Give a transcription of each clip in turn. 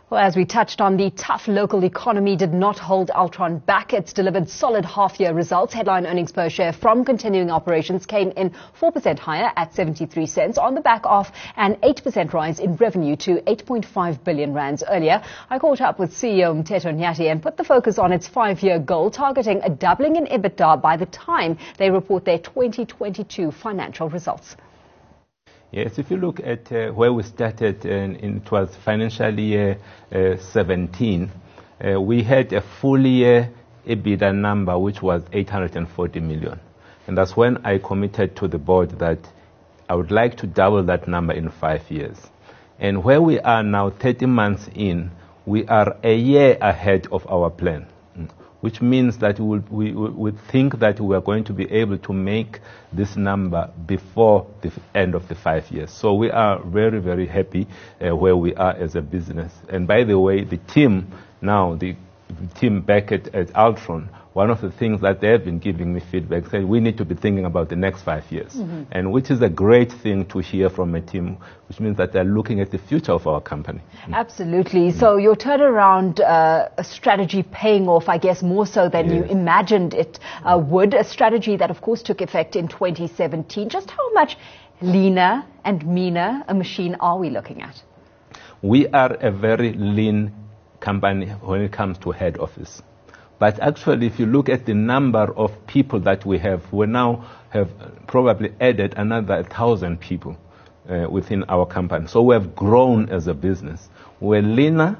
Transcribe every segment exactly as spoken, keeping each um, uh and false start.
Well, as we touched on, the tough local economy did not hold Altron back. It's delivered solid half-year results. Headline earnings per share from continuing operations came in four percent higher at seventy-three cents on the back of an eight percent rise in revenue to eight point five billion rands. Earlier, I caught up with C E O Mteto Nyati and put the focus on its five-year goal, targeting a doubling in EBITDA by the time they report their twenty twenty-two financial results. Yes, if you look at uh, where we started, in, in, it was financial year uh, seventeen, uh, we had a full year EBITDA number which was eight hundred forty million. And that's when I committed to the board that I would like to double that number in five years. And where we are now, thirty months in, we are a year ahead of our plan, which means that we, will, we, we think that we are going to be able to make this number before the end of the five years. So we are very, very happy uh, where we are as a business. And by the way, the team now, the team back at, at Altron, one of the things that they have been giving me feedback, saying we need to be thinking about the next five years, mm-hmm. and which is a great thing to hear from a team, which means that they're looking at the future of our company. Absolutely. Mm-hmm. So your turnaround uh, strategy paying off, I guess, more so than yes. you imagined it uh, would. A strategy that, of course, took effect in twenty seventeen. Just how much leaner and meaner a machine are we looking at? We are a very lean company when it comes to head office. But actually, if you look at the number of people that we have, we now have probably added another thousand people uh, within our company. So we have grown as a business. We're leaner,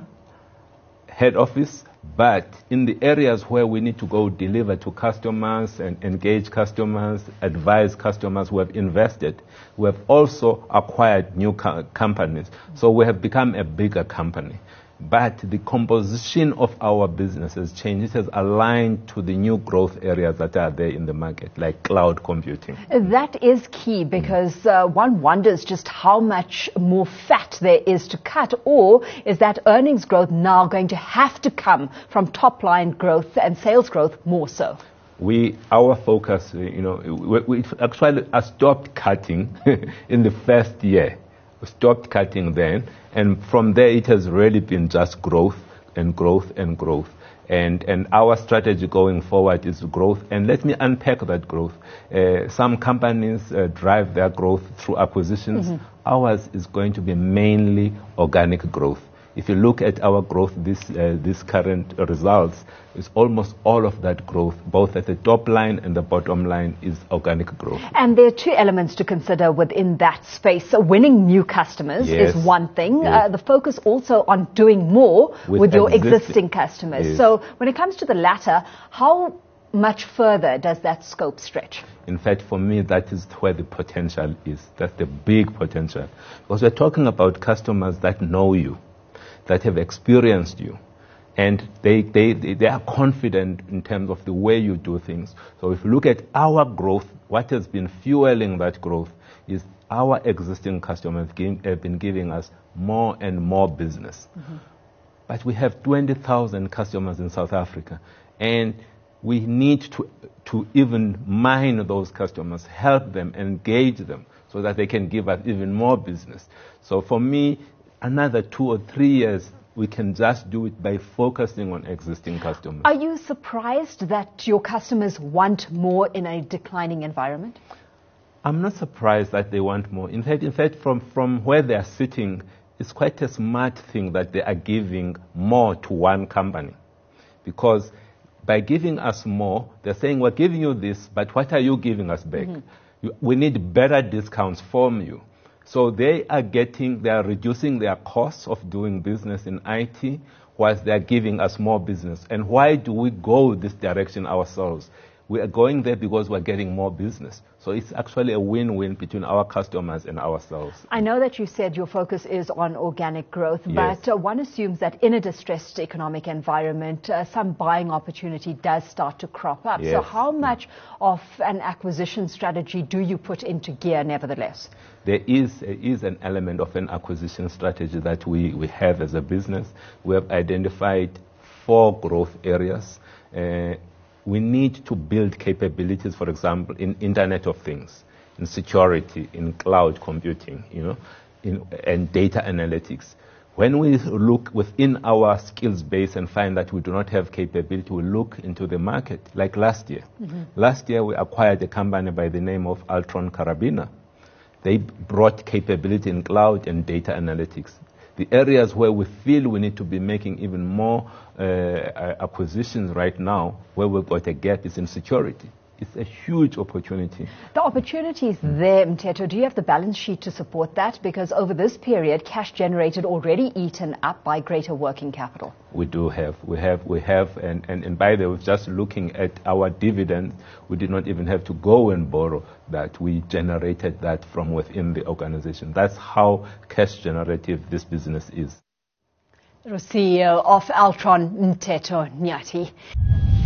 head office, but in the areas where we need to go deliver to customers and engage customers, advise customers, we have invested. We have also acquired new co- companies. So we have become a bigger company. But the composition of our business has changed. It has aligned to the new growth areas that are there in the market, like cloud computing. That is key, because uh, one wonders just how much more fat there is to cut, or is that earnings growth now going to have to come from top line growth and sales growth more so? We, our focus, you know, we, we actually stopped cutting in the first year. We stopped cutting then, and from there it has really been just growth and growth and growth. And and our strategy going forward is growth. And let me unpack that growth. Uh, some companies uh, drive their growth through acquisitions. Mm-hmm. Ours is going to be mainly organic growth. If you look at our growth, this uh, this current results, is almost all of that growth, both at the top line and the bottom line, is organic growth. And there are two elements to consider within that space. So winning new customers yes. is one thing. Yes. Uh, the focus also on doing more with, with your existing, existing customers. Yes. So when it comes to the latter, how much further does that scope stretch? In fact, for me, that is where the potential is. That's the big potential. Because we're talking about customers that know you, that have experienced you, and they, they, they are confident in terms of the way you do things. So if you look at our growth, what has been fueling that growth is our existing customers have been giving us more and more business. Mm-hmm. But we have twenty thousand customers in South Africa, and we need to, to even mine those customers, help them, engage them, so that they can give us even more business. So for me, another two or three years, we can just do it by focusing on existing customers. Are you surprised that your customers want more in a declining environment? I'm not surprised that they want more. In fact, in fact, from, from where they are sitting, it's quite a smart thing that they are giving more to one company. Because by giving us more, they're saying, we're giving you this, but what are you giving us back? Mm-hmm. You, we need better discounts from you. So they are getting, they are reducing their costs of doing business in I T, whilst they are giving us more business. And why do we go this direction ourselves? We are going there because we're getting more business. So it's actually a win-win between our customers and ourselves. I know that you said your focus is on organic growth, yes. but uh, one assumes that in a distressed economic environment, uh, some buying opportunity does start to crop up. Yes. So how much of an acquisition strategy do you put into gear nevertheless? There is, is an element of an acquisition strategy that we, we have as a business. We have identified four growth areas. Uh, We need to build capabilities, for example, in Internet of Things, in security, in cloud computing, you know, in, and data analytics. When we look within our skills base and find that we do not have capability, we look into the market, like last year. Mm-hmm. Last year, we acquired a company by the name of Altron Karabina. They brought capability in cloud and data analytics. The areas where we feel we need to be making even more uh, acquisitions right now, where we've got a gap, is in security. It's a huge opportunity. The opportunity is there, Mteto. Do you have the balance sheet to support that? Because over this period, cash generated already eaten up by greater working capital. We do have. We have. We have. And, and, and by the way, just looking at our dividends, we did not even have to go and borrow that. We generated that from within the organization. That's how cash generative this business is. The C E O of Altron, Mteto Nyati.